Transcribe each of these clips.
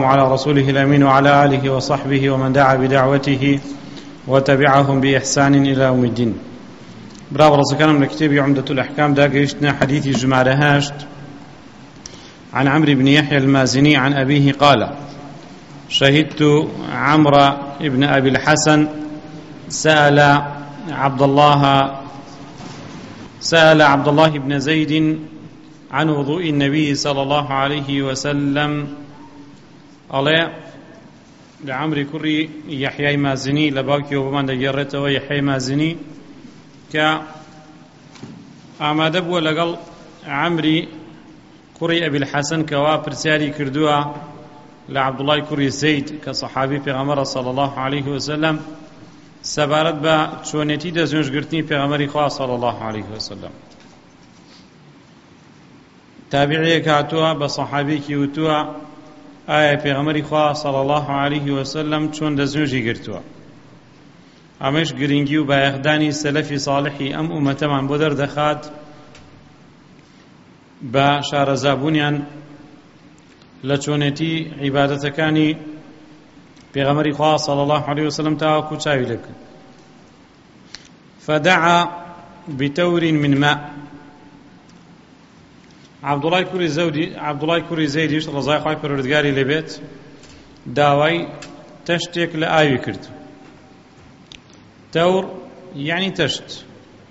والسلام على رسوله الأمين وعلى آله وصحبه ومن دعا بدعوته وتبعهم بإحسان إلى يوم الدين. برافو رسكنا كتاب عمدة الأحكام داقيشتنا حديث جمع هاشت عن عمرو بن يحيى المازني عن أبيه قال: شهدت عمرو بن أبي الحسن سأل عبد الله بن زيد عن وضوء النبي صلى الله عليه وسلم. الله لعمري كري يحيى مازني لباكي وبمان دجرته ويحيى مازني كأماد أبو لقل عمري كري أبي الحسن كوا برسالي كردوا لعبد الله كري زيد كصحابي پیغمبر صلى الله عليه وسلم سبارت با چونتی دزنج گرتنی پیغمبری خواه صلى الله عليه وسلم. تابعی کاتوا بصحابی کیوتوا آیا پیغمبری خواه صلى الله عليه وسلم چون دزنجی گرتوا امش گرینگی و بایخدانی سلفی صالحی ام امتمان بودر دخات با شارزابونیان لچونتی عبادتکانی پیغمبری خواه صلى الله عليه وسلم تاوكو چاوی لك فدعا بتور من ماء. عبد الله كوري زيديش رضای خواه پروردگاری لبيت داوای تشتێک لە ئاوی کرد. تور يعني تشت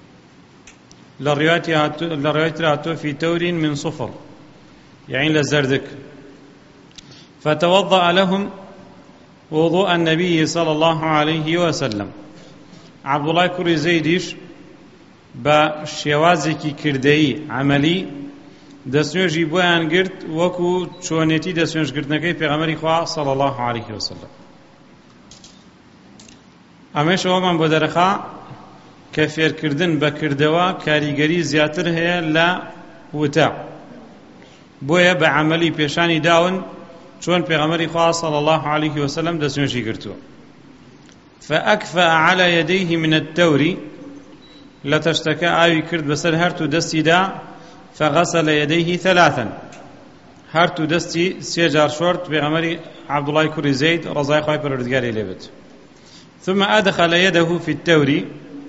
للرواية هاتو في تور من صفر يعني لزردك. فتوضأ لهم وضوء النبي صلى الله عليه وسلم. عبد الله كوري زيديش با شێوازێکی کردەیی عملی دەستنوێژی بۆیان گرت وەکو چۆنێتی دەستنوێژگرتنەکەی پێغەمبەری خوا صلی الله عليه وسلم. ئەمەش ئەوەمان بۆ دەرەخا کە فێرکردن بە کردەوە کاریگەری زیاتر هەیە لە وتە، بۆیە بە عەمەلی پێشانی داون چۆن پێغەمبەری خوا صلی الله عليه وسلم دەستنوێژی گرتووە. فأكفأ على يديه من التور لتشتكى آوي كرد بسر هرتو دستي دا فغسل يديه ثلاثا هرتو دستي سيجار شورت بغمري عبد الله كوري زيد رضاي خواهي پروردگاری لبت. ثم أدخل يده في التور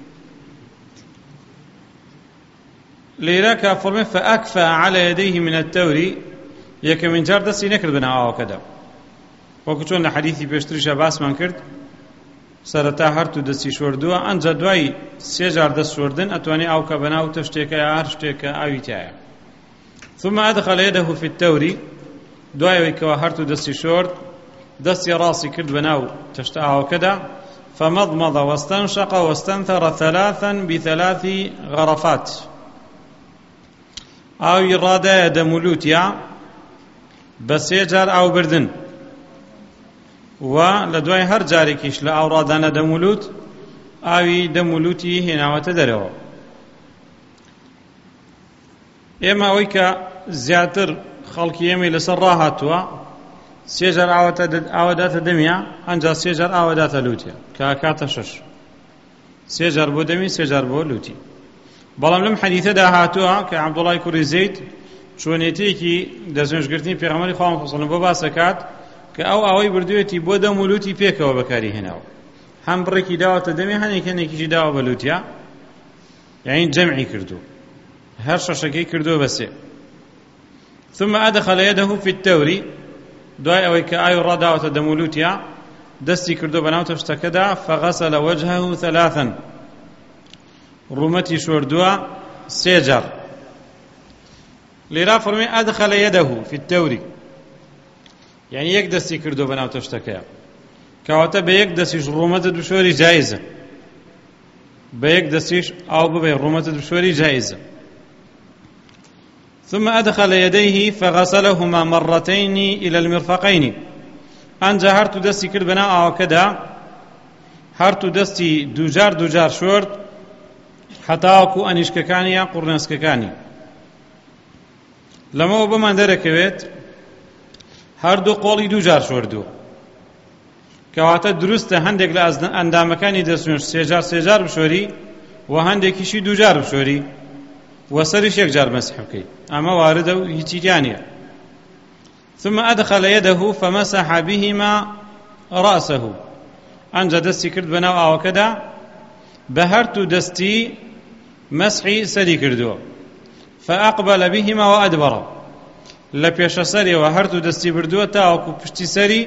ليراك فرمي فأكفأ على يديه من التور يك من جار دستي نكرد بنا وكذا وەکو چۆن لە حەدیثی پێشتریشە باسمان کرد سەرەتا هەرتوو دەستی شۆردووە ئەنجا دوای سێ جار دەست شۆردن ئەتوانێ ئاو کە بەناو تە شتێکە یا هەر شتێکە ئاوی تایە. ثم أدخل يده في التور دوایەوەی کەوە هەرتوو دەستی شۆرد دەستی ڕاستی کرد بەناو تەشتە ئاوەکەدا فمضمض واستنشق واستنثر ثلاثا بثلاث غرفات ئاوی ڕادایە دەمولوتیا بە سێ جار ئاو بردن و لە دوای هەر جارێکیش لە ئاوڕادانە دەمولوت ئاوی دەمولوتی هێناوەتە دەرەوە. ئێمە ئەوەی کە زیاتر خەڵکی ئێمەی لەسەر ڕاهاتووە سێ جار ئاوەداتە دەمیا ئەنجا سێ جار ئاوەداتە لوتێ کە کاتە شەش سێ جار بۆ دەمی سێ جار بۆ لوتی. بەڵام لەم حەدیثەدا هاتووە کە عەبدوڵای کوڕی زەید چۆنێتێکی دەستنوێژگرتنی پێغەمبەری خوا صلی الله علیه و سلم بۆ باسەکات کە ئەو ئاوەی بردوێتی بۆ دەم و لوتی پێکەوە بەکاری هێناوە هەم بڕێکی داوەتە دەمی هەنێکێکی داوە بە لوتیا یعنی جەمعی کردو هەر شەشەکەی کردووە بەسێ. ثم أدخل يده في التور دوای ئەوەی کە ئاوی ڕاداوەتە دەم و لوتیا دەستی کردو بەناو تەشتەکەدا فغسل وجهه ثلاثا ڕوومەتی شۆردووە سێ جار. لێرا فەرمێ أدخل يده في التور يعني یەک دەستی کردو بەناو تەشتەکەیە کەواتە بە یەک دەستیش ڕوومەتە دوشۆری جایزە بە یەک دەستیش ئاو ببێ ڕوومەتە دوشۆری جایزە. ثم أدخل يديه فغسلهما مرتين إلى المرفقين ئەنجا هەرتوو دەستی کرد بەناو ئاوەکەدا هەرتوو دەستی دووجار شۆرد هەتاوەکو ئەنیشکەکانی یان قوڕنەسکەکانی. لەمەوە بۆمان دەرەکەوێت هەردوو قۆڵی دووجار شۆردووە کەواتە دروستە هەندێک لە ئەندامەکانی دەستنوێژ سێ جار بشۆری و هەندێکیشی دووجار بشۆری و سەریش یەک جار مەسح بکەیت ئەمە واردە و هیچی تیان نییە. ثم أدخل يده فمسح بهما رأسه أنجا دستي كرد بناو أو كدا بهرت دستي مسحي سري كردو فأقبل بهما وأدبر لبيش سري وهرت دستي بردو تاوكو بشتي سري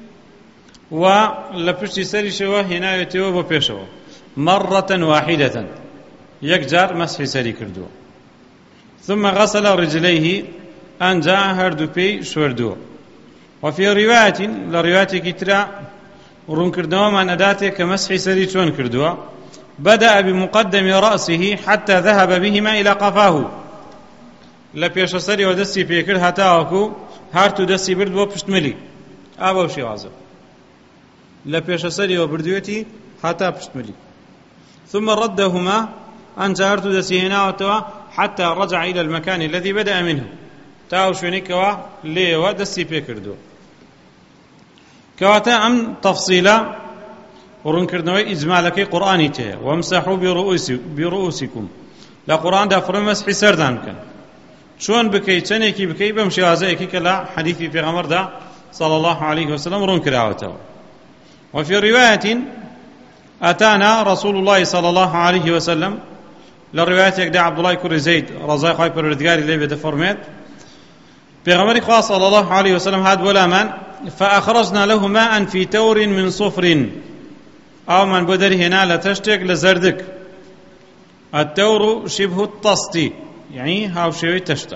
ولبشتي سري شوا هنا يتوب بيشوا مرة واحدة يكجار مسحي سري كردو ثم غسل رجليه أنجا هردو بي شوردو وفي رواية لرواية كترا ورون كردوا من أداته كمسح سري شون كردوا بدأ بمقدم رأسه حتى ذهب بهما إلى قفاه لبيش سري ودستي بيكر هتاوكو هارتو دستي برد وبشتملي أبو شي وازو لبيش سري وبردوتي حتى بشتملي ثم ردهما أنجا هارتو دستي هنا وتوا حتى رجع إلى المكان الذي بدأ منه تاو شونيكوا ليوا دستي بيكردو كواتا أم تفصيلا ورنكردنوي إجمالكي قرآني تيه وامسحوا برؤوسكم لا قرآن دا فرمس حسردان كان شون بكي تنيكي بكي بمشي هذاكي كلا حديثي في غمر دا صلى الله عليه وسلم رنكراوته وفي رواية أتانا رسول الله صلى الله عليه وسلم للرواية يقدع عبد الله كر زيد رضي الله عنه الردقاري اللي بتفرمت بغمر خاص صلى الله عليه وسلم هاد ولا من فأخرجنا له ماء في تور من صفر أو من بدر هنا لتشتك لزردك التور شبه الطستي يعني هاو شوي تشتى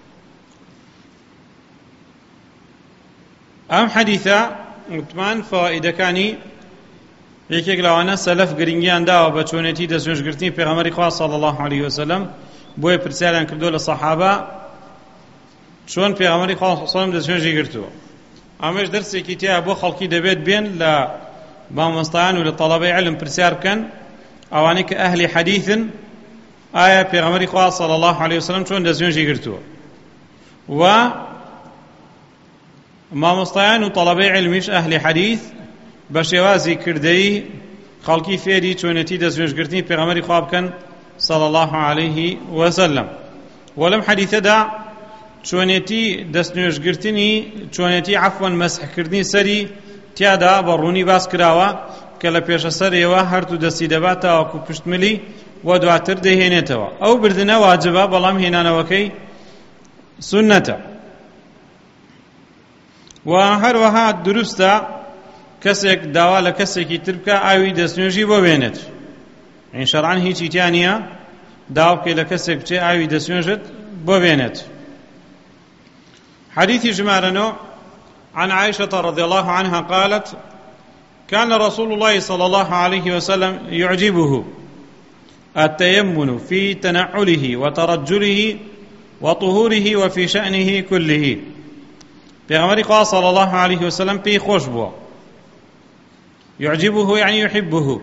أم حديثة متمان فائدة كاني يكيك لوانا سلف قرنجيان داوا بچونتي دسوش قرتين بغمر خاص صلى الله عليه وسلم بوي برسالان كردو للصحابة شون بغمر خاص صلى الله عليه وسلم دسوش قرتو ئەمەش دەرسێکی تیا بۆ خەڵکی دەبێت بێن لە مامۆستایان و لە تەڵەبەی عیلم پرسیار بکەن ئەوانەی کە ئەهلی حەدیثن ئایا پێغەمبەری خوا صلی الله علیه وسلم چۆن دەستنوێژی گرتووە و مامۆستایان و تەڵەبەی عیلمیش ئەهلی حەدیث بە شێوازی کردەیی خەڵکی فێری چۆنێتی دەستنوێژگرتنی پێغەمبەری خوا بکەن صلی الله علیه وسلم وەلەم حەدیثەدا چۆنێتی دەستنوێژگرتنی چۆنێتی عەفوەن مەسحکردنی سەری تیادا بە ڕوونی باس کراوە کە لە پێشە سەرێوە هەردوو دەستی دەبات تاوەکو پشتملی و دواتر دەهێنێتەوە ئەو بردنە واجبە بەڵام هێنانەوەکەی سونەتە و هەروەها دروستە کەسێک داوا لە کەسێکی تر بکە ئاوی دەستنوێژی بۆ بێنێت این شەرعەن هیچی تیا نییە داوا بکەی لە کەسێک بچێ ئاوی دەستنوێژت بۆ بێنێت حديث جمارنو عن عائشة رضي الله عنها قالت كان رسول الله صلى الله عليه وسلم يعجبه التيمن في تنعله وترجله وطهوره وفي شأنه كله پیغمبر صلى الله عليه وسلم پی خوش بوا يعجبه يعني يحبه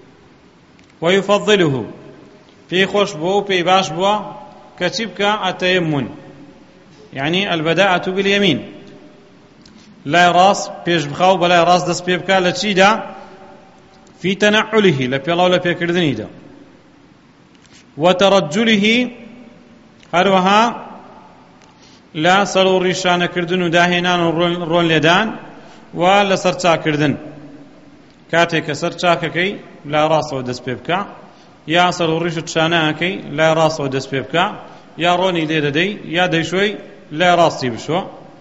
ويفضله پی خوش بوا پی باش بوا كتبك التيمن يعني البداءة باليمين لا راس بيش بخاو بلا راس دس بيبكا لتشيدا في تنعله لبيلاو لبيكردني دا وترجله هروها لا سرور ريشان كردن داهنان رون لدان ولا سرچا كردن كاتك سرچا كي لا راس ودس بيبكا يا سرور ريش تشانا كي لا راس ودس بيبكا يا روني ليدا دي يا دي شوي لا راسي بشو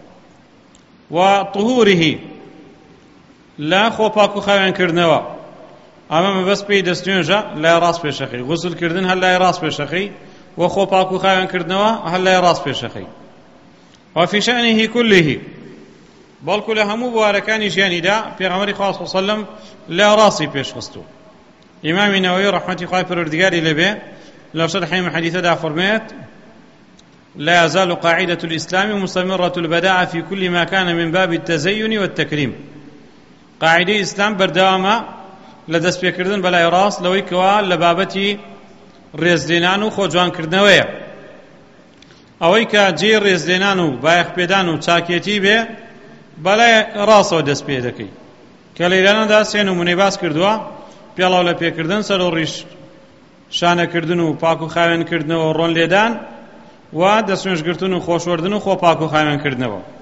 وطهوره لا خو باكو خوان كردنوا اما بس بي دستنجا لا راس بشخي غسل كردن هل لا راس بشخي وخو باكو خوان كردنوا هل لا راس بشخي وفي شأنه كله بل كل همو بواركان جاني دا پیغمبر خاص صلى الله عليه وسلم لا راسي بيش خستو امام النووي رحمه الله پروردگاری لبه لو شرح حديث دا فرمات لا يزال قاعدة الإسلام مستمرة البداءة في كل ما كان من باب التزين والتكريم قاعدة الإسلام بردوامة لدست بكردن بلا راس لوي كوا لبابتي رزدينانو خوجوان كردنوية اوي كا جي رزدينانو بايخ بيدانو چاكيتي به بلا راس ودست بيدكي كليلانا دا سينو منيباس كردوا بيلاو لبيكردن سرو ريش شانه کردن و پاکو خاوین کردن و رون لیدان و دستنوژگرتن و خوشوردن و خو پاکو خاوین کردن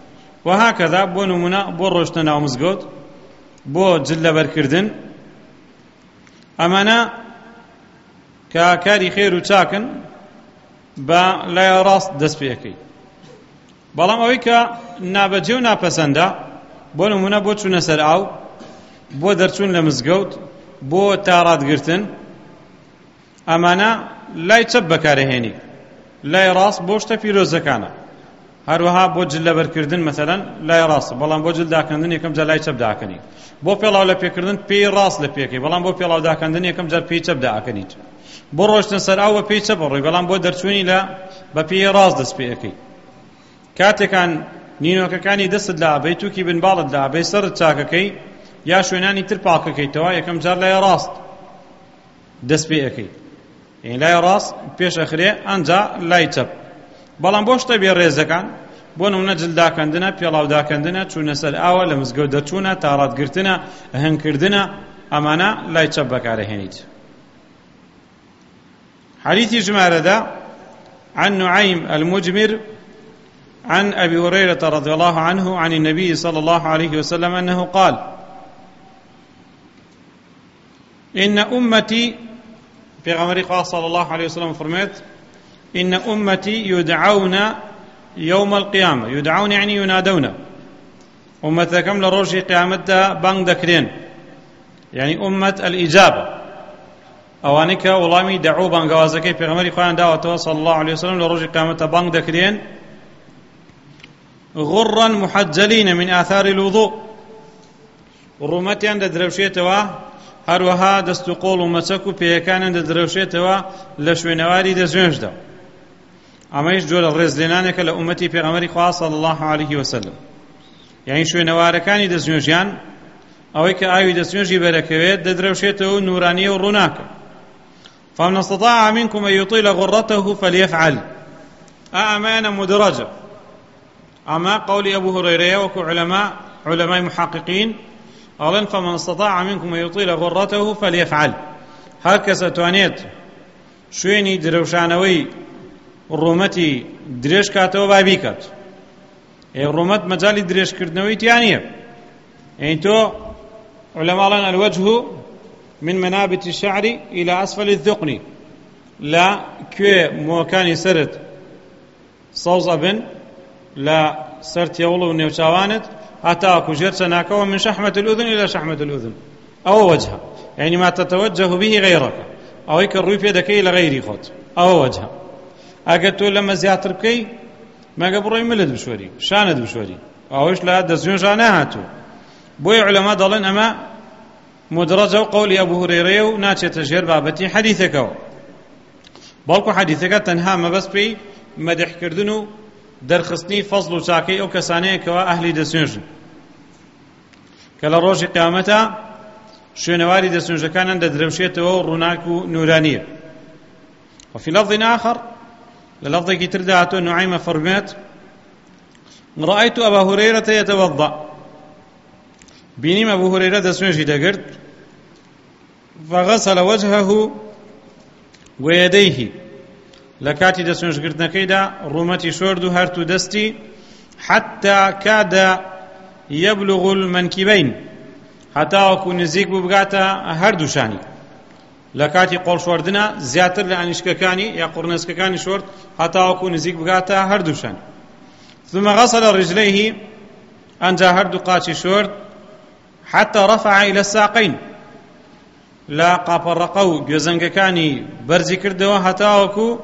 وهكذا بۆ نمونە بۆ ڕۆشتە ناو مزگەوت بۆ جل لەبەرکردن ئەمانە کە کاری خێر و چاکن بە لای ڕاست دەست پێەکەی بەڵام ئەوەی کە نابەجێ و ناپەسەندە بۆ نمونە بۆ چوونە سەر ئاو بۆ دەرچوون لە مزگەوت بۆ تاڕاتگرتن ئەمانە لای چەپ بەکارەهێنی لای ڕاست بۆ شتە پیرۆزەکانە هەروەها بۆ جل لەبەرکردن مەسەلەن لای ڕاست بەڵام بۆ جل داکەندن یەکەم جار لای چەپ داکەنیت بۆ پێڵاو لە پێکردن پێی ڕاست لە پێکەی بەڵام بۆ پێڵاو داکەندن یەکەم جار پێی چەپ داکەنیت بۆ ڕۆشتن سەر ئاو بە پێی چەپ ڕۆی بەڵام بۆ دەرچوونی لە بە پێی ڕاست دەست پێەکەی کاتێکان نینۆکەکانی دەستت لە ئابەی تووکی بنباڵت لە ئابەی سەرت چاکەکەی یا شوێنانی تر پاکەکەیتەوە یەکەم جار لای ڕاست دەست پێەکەی یعنی لای ڕاست پێش ئەخرێ ئەنجا لای چەپ بەڵام بۆ شتە بێڕێزەکان بۆ نمونە جلداکەندنە پێڵاوداکەندنە چوونە سەر ئاوە لە مزگەوت دەرچوونە تاڕاتگرتنە هەنگکردنە ئەمانە لای چەپ بەکارەهێنیت حديث جمارة عن نعيم المجمر عن أبي هريرة رضي الله عنه عن النبي صلى الله عليه وسلم أنه قال إن أمتي في غمر قال صلى الله عليه وسلم فرميت إن أمتي يدعون يوم القيامة يدعون يعني ينادون أمتكم لروجي قيامتها بانك دكرين يعني أمة الإجابة ئەوانەی کە وەڵامی دەعو بانگەوازەکەی پێغەمبەری خۆیان داوەتەوە صلی الله عليه وسلم لە ڕۆژی قیامەتە بانگ دەکرێن غڕا محجلین من آثار الوضوء ڕوومەتیان دەدرەوشێتەوە هەروەها دەست و قۆڵ و مەچەک و پێیەکانیان دەدرەوشێتەوە لە شوێنەواری دەستنوێژدا ئەمەیش جۆرە ڕێزلێنانێکە لە ئومەتی پێغەمبەری خوا صلی الله عليه وسلم یعنی شوێنەوارەکانی دەستنوێژیان ئەوەی کە ئاوی دەستنوێژی بەرەکەوێت دەدرەوشێتەوە نورانیە و ڕووناکە فمن استطاع منكم أن يطيل غرته فليفعل أمانة مدرجة أما قول أبو هريرة وكو علماء محققين قالن فمن استطاع منكم أن يطيل غرته فليفعل هكذا توانيت شويني دروشانوي الرومتي دريش كاتو بابيكات الرومت مجالي دريش كردنوي تيانية يعني تو علماء لنا الوجه من منابت الشعر إلى أسفل الذقن لا كوي موكاني سرت صوز أبن لا سرت يولو نيوشاوانت حتى أكو جرت ناكو من شحمة الأذن إلى شحمة الأذن أو وجهها يعني ما تتوجه به غيرك أو يكرر في يدك إلى غيري خط أو وجهها أقلتو لما زياتر بكي ما قبروا يملد بشوري شاند بشوري أو إيش لا دزيون جاناهاتو بوي علماء ضلن أما مدرجة قول أبو هريرة وناتشة تجير بابتي حديثك بلكو حديثك تنها ما بس بي مدح كردنو درخصني فضل وشاكي أو كسانيك وأهلي دسنجن كلا روج قيامتا شنواري دسنج كان دروشيته وروناكو نورانية وفي لفظ آخر للفظ كترداته نعيم فرمات رأيت أبا هريرة يتوضأ بينما أبو هريرة دسنجي دقرت فغسل وجهه ويديه لكاتي دسنج قرتنا كيدا رومتي شوردو هرتو دستي حتى كاد يبلغ المنكبين حتى أكون نزيك ببقاتا هردو شاني لكاتي قول شوردنا زياتر لأنشككاني يا قرنسككاني شورد حتى أكون نزيك ببقاتا هردو شاني ثم غسل رجليه أنجا هردو قاتي شورد حتى رفع إلى الساقين لا قاپەڕەقە گوێزەنگەکانی بەرزی کردەوە هەتاوەکو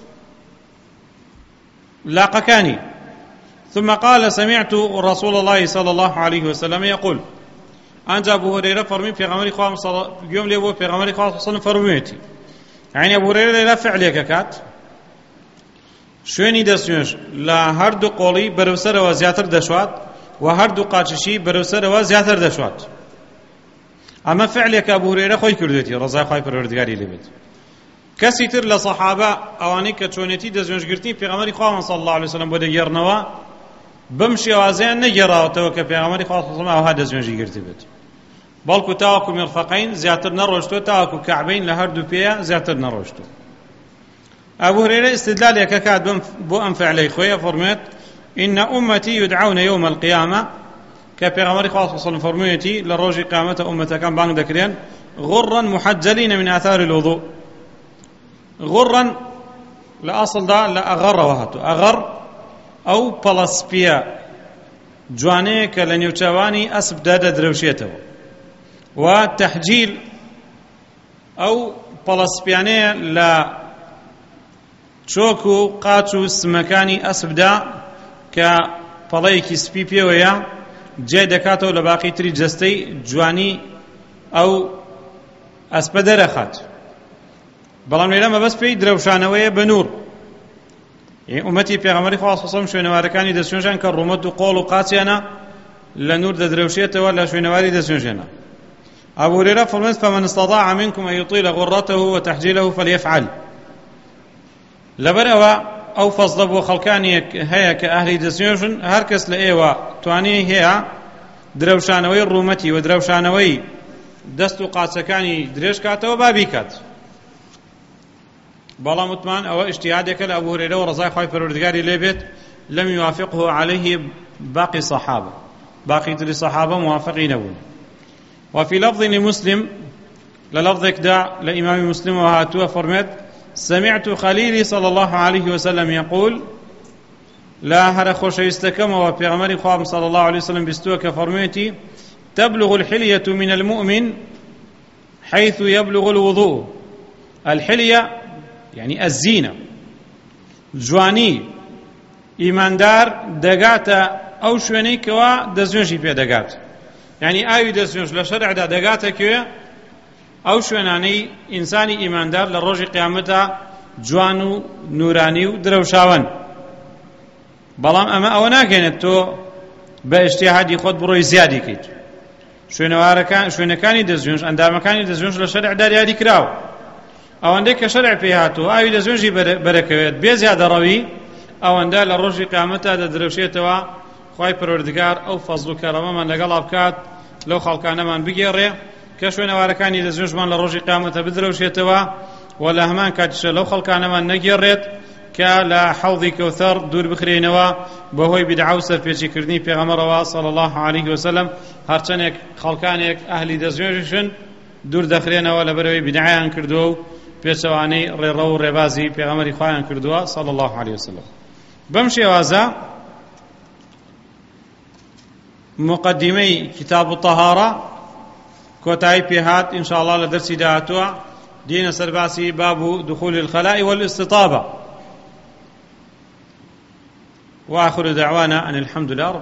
لاقەکانی ثم قال سمعت رسول الله صلى الله عليه وسلم يقول أنجا أبو هريرة فرمي في غمري خواه يوم لي أبو في غمري خواه صلى فرميتي يعني أبو هريرة لا فعليك كات شويني دسنوش لا هردو قولي بروسر وزياتر دشوات وهردو قاچشي بروسر وزياتر دشوات أما فعلك أبو هريرة خوي كردتي رضا خوي پروردگاری لبيت كسي تر لصحابة أواني كتشونيتي دزنوش قرتي في غمري خواه صلى الله عليه وسلم بوده يرنوا بمشي وازين نجراوتو كفي غمري خواه صلى الله عليه وسلم أو هذا دزنوش قرتي بيت بلكو تاوكو مرفقين زياتر نروشتو تاوكو كعبين لهردو بيا زياتر نروشتو أبو هريرة استدلال يكاكاد بو أنفع علي خويا فرميت إن أمتي يدعون يوم القيامة كبيغمبر خاص صلى الله عليه وسلم فرميتي لروج قيامة أمة كان بانك دكرين غرا محجلين من آثار الوضوء. غرا لأصل دا لأغر وهاتو أغر أو بلسبيا جوانيك لن يوتواني أسب دادا دروشيته. وتحجيل أو بلسبيانية لا چۆک قاچ و سمەکانی ئەسبدا کە پەڵەیەکی سپی پێوەیە جێ دەکاتەوە لە باقی تری جەستەی جوانی ئەو ئەسپە دەرەخات. بەڵام لێرە مەبەست پێی درەوشانەوەیە بە نور. ئومەتی پێغەمبەری خوا صلی الله علیه و سلم شوێنەوارەکانی دەستنوێژان کە ڕومەت و قۆڵ و قاچیانە لە نور دەدرەوشێتەوە لە شوێنەواری دەستنوێژێنە. ئەبو هورەیرە فەرمێت فمن استطاع منكم أن يطيل غرته وتحجيله فليفعل. لەبەرەوە ئەو فەزڵە بۆ خەڵکانێک هەیە کە ئەهلی دەستنوێژن هەر کەس لە ئێوە توانای هەیە درەوشانەوەی ڕوومەتی و درەوشانەوەی دەست و قاچەکانی درێژ کاتەوە با بیکات. بەڵام وتمان ئەوە ئیجتیهادێکە لە ئەبو هورەیرە و ڕەزای خوای پەروەردگاری لێ بێت لەم یوافقه عليه باقی صحابة باقی تری صحابة موافقی نەبوون. وفي لفظ لمسلم للفظك دا لإمام مسلم وهاتوا فرمت سمعت خليلي صلى الله عليه وسلم يقول لا هر خوشويستكم وبيغمر خواب صلى الله عليه وسلم بستوك فرميتي تبلغ الحلية من المؤمن حيث يبلغ الوضوء. الحلية يعني الزينة جواني إيمان دار دقاتا أو شواني كوا دزنشي في دقات يعني آيو دزنش لشرع دا دقاتا كوا ئەو شوێنانەی ئینسانی ئیماندار لە ڕۆژی قیامەتە جوان و نورانی و درەوشاون. بەڵام ئەمە ئەوە ناگەێنێت تۆ بە ئیجتیهادی خۆت بڕۆی زیادی کەیت. شوێنەکانی دەستنوێژ ئەندامەکانی دەستنوێژ لە شەرعدا دیاری کراوە. ئەوەندەی کە شەرع پێی هاتووە ئاوی دەستنوێژی بەرەکەوێت بێ زیادەڕەوی ئەوەندە لە ڕۆژی قیامەتە دەدرەوشێتەوە. خوای پەروەردگار ئەو فەزڵ و کەرەمەمان لەگەڵا بکات لەو خەڵکانەمان بگێڕێ کە شوێنەوارەکانی دەستنوێژمان لە ڕۆژی قیامەتە بدرەوشێتەوە و لە هەمان کاتیشە لەو خەڵکانەمان نەگێڕێت کە لە حەوضی کەوثەر دوور بخرێنەوە بەهۆی بیدعە و سەرپێچیکردنی پێغەمبەرەوە صلی الله علیه وسلم. هەرچەندێک خەڵکانێک ئەهلی دەستنوێژن دوور دەخرێنەوە لەبەرەوەی بیدعەیان کردووە و پێچەوانەی ڕێڕە و ڕێبازی پێغەمبەری خوایان کردووە صلی الله علیه وسلم. بەم شێوازە مقدمەی کتاب الطهارە كوتاي بيهات إن شاء الله لدرسي دهاتوا دين سرباسي باب دخول الخلاء والاستطابة. وآخر دعوانا أن الحمد لله رب